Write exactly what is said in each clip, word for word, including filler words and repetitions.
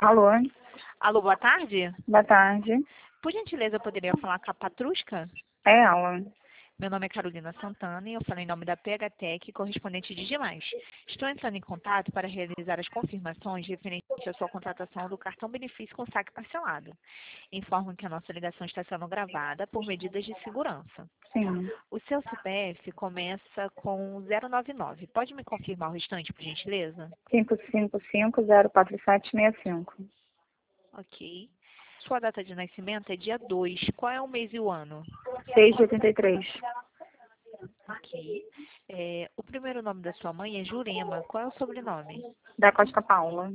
Alô, Alô, boa tarde. boa tarde. Por gentileza, eu poderia falar com a Patrusca? É ela. Meu nome é Carolina Santana e eu falo em nome da P H Tech, correspondente de Demais. Estou entrando em contato para realizar as confirmações referentes à sua contratação do cartão benefício com saque parcelado. Informo que a nossa ligação está sendo gravada por medidas de segurança. Sim. O seu C P F começa com zero nove nove. Pode me confirmar o restante, por gentileza? cinco cinco cinco zero quatro sete seis cinco. Ok. Sua data de nascimento é dia dois. Qual é o mês e o ano? seis de oitenta e três. Ok. É, o primeiro nome da sua mãe é Jurema. Qual é o sobrenome? Da Costa Paula.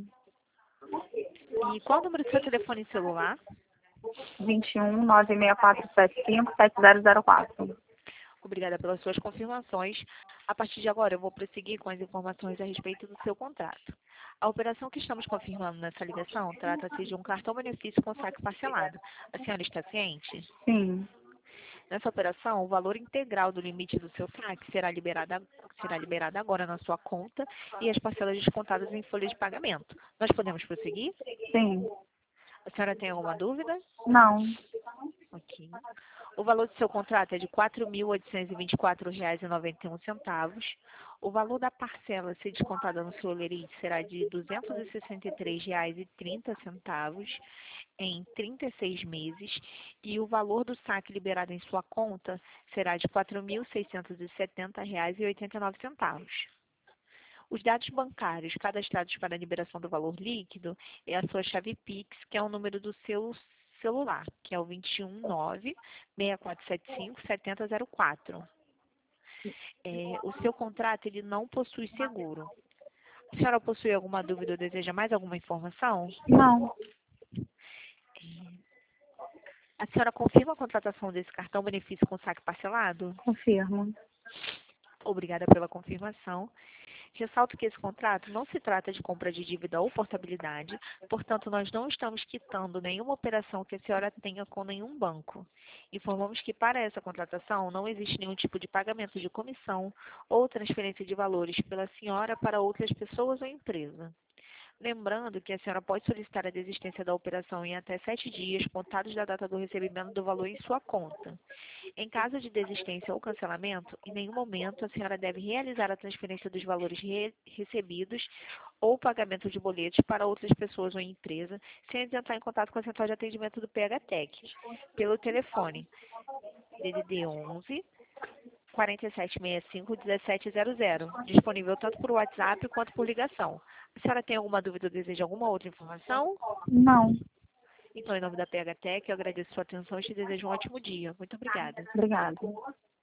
E qual é o número do seu telefone celular? vinte e um, nove seis quatro sete cinco, sete zero zero quatro. Obrigada pelas suas confirmações. A partir de agora, eu vou prosseguir com as informações a respeito do seu contrato. A operação que estamos confirmando nessa ligação trata-se de um cartão benefício com saque parcelado. A senhora está ciente? Sim. Nessa operação, o valor integral do limite do seu saque será liberado, será liberado agora na sua conta e as parcelas descontadas em folha de pagamento. Nós podemos prosseguir? Sim. A senhora tem alguma dúvida? Não. Ok. O valor do seu contrato é de quatro mil oitocentos e vinte e quatro reais e noventa e um centavos. O valor da parcela a ser descontada no seu lerite será de duzentos e sessenta e três reais e trinta centavos em trinta e seis meses e o valor do saque liberado em sua conta será de quatro mil seiscentos e setenta reais e oitenta e nove centavos. Os dados bancários cadastrados para a liberação do valor líquido é a sua chave Pix, que é o número do seu celular, que é o dois um nove, seis quatro sete cinco, sete zero zero quatro. É, o seu contrato ele não possui seguro. A senhora possui alguma dúvida ou deseja mais alguma informação? Não. A senhora confirma a contratação desse cartão benefício com saque parcelado? Confirmo. Obrigada pela confirmação. Ressalto que esse contrato não se trata de compra de dívida ou portabilidade, portanto, nós não estamos quitando nenhuma operação que a senhora tenha com nenhum banco. Informamos que para essa contratação não existe nenhum tipo de pagamento de comissão ou transferência de valores pela senhora para outras pessoas ou empresa. Lembrando que a senhora pode solicitar a desistência da operação em até sete dias, contados da data do recebimento do valor em sua conta. Em caso de desistência ou cancelamento, em nenhum momento a senhora deve realizar a transferência dos valores re recebidos ou pagamento de boletos para outras pessoas ou empresa, sem antes entrar em contato com a central de atendimento do P H Tech, pelo telefone D D D onze, quarenta e sete sessenta e cinco, dezessete zero zero, disponível tanto por WhatsApp quanto por ligação. A senhora tem alguma dúvida ou deseja alguma outra informação? Não. Então, em nome da P H Tech, eu agradeço a sua atenção e te desejo um ótimo dia. Muito obrigada. Obrigada.